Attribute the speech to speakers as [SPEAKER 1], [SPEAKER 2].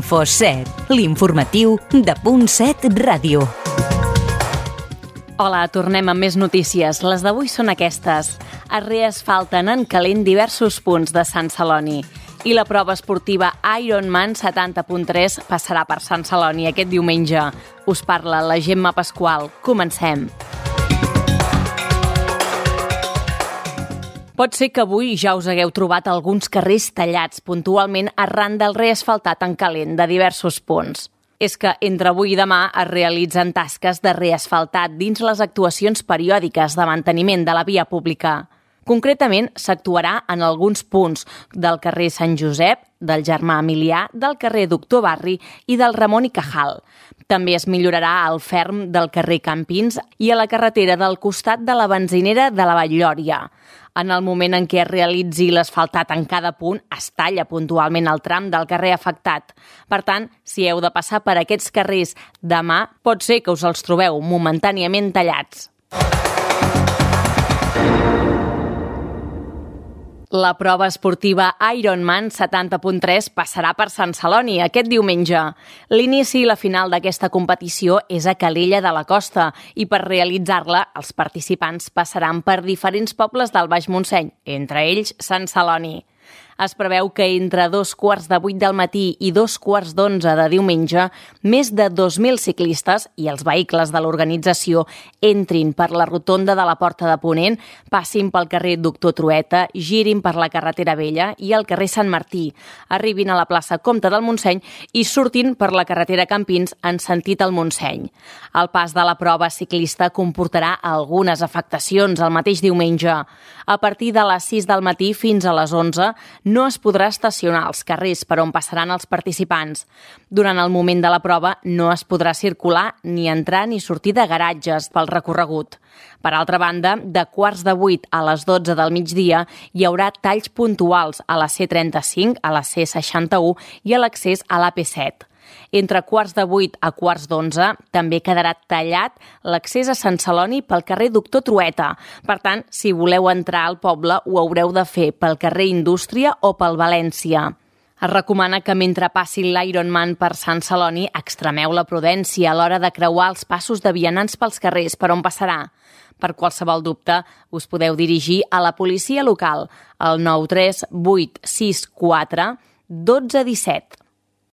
[SPEAKER 1] Info7, l'informatiu de .7 Ràdio.
[SPEAKER 2] Hola, tornem amb més notícies. Les d'avui són aquestes. Es reasfalten en calent diversos punts de Sant Celoni i la prova esportiva Ironman 70.3 passarà per Sant Celoni aquest diumenge. Us parla la Gemma Pasqual. Comencem. Pot ser que avui ja us hagueu trobat alguns carrers tallats puntualment arran del reasfaltat en calent de diversos punts. És que entre avui i demà es realitzen tasques de reasfaltat dins les actuacions periòdiques de manteniment de la via pública. Concretament, s'actuarà en alguns punts del carrer Sant Josep, del Germà Emilià, del carrer Doctor Barri i del Ramon i Cajal. També es millorarà el ferm del carrer Campins i a la carretera del costat de la benzinera de la Vall-llòria. En el moment en què es realitzi l'asfaltat en cada punt, es talla puntualment el tram del carrer afectat. Per tant, si heu de passar per aquests carrers demà, pot ser que us els trobeu momentàniament tallats. La prova esportiva Ironman 70.3 passarà per Sant Celoni aquest diumenge. L'inici i la final d'aquesta competició és a Calella de la Costa i per realitzar-la els participants passaran per diferents pobles del Baix Montseny, entre ells Sant Celoni. Es preveu que entre 7:15 del matí i 11:15 de diumenge, més de 2.000 ciclistes i els vehicles de l'organització entrin per la rotonda de la Porta de Ponent, passin pel carrer Doctor Trueta, girin per la carretera Vella i el carrer Sant Martí, arribin a la plaça Comte del Montseny i surtin per la carretera Campins en sentit al Montseny. El pas de la prova ciclista comportarà algunes afectacions el mateix diumenge. A partir de les 6 del matí fins a les 11 no es podrà estacionar als carrers per on passaran els participants. Durant el moment de la prova no es podrà circular ni entrar ni sortir de garatges pel recorregut. Per altra banda, de 7:15 a les 12 del migdia hi haurà talls puntuals a la C35, a la C61 i a l'accés a l'AP7. Entre 7:15 a 7:45 també quedarà tallat l'accés a Sant Celoni pel carrer Doctor Trueta. Per tant, si voleu entrar al poble, ho haureu de fer pel carrer Indústria o pel València. Es recomana que mentre passi l'Ironman per Sant Celoni extremeu la prudència a l'hora de creuar els passos de vianants pels carrers per on passarà. Per qualsevol dubte, us podeu dirigir a la policia local al 93864 1217.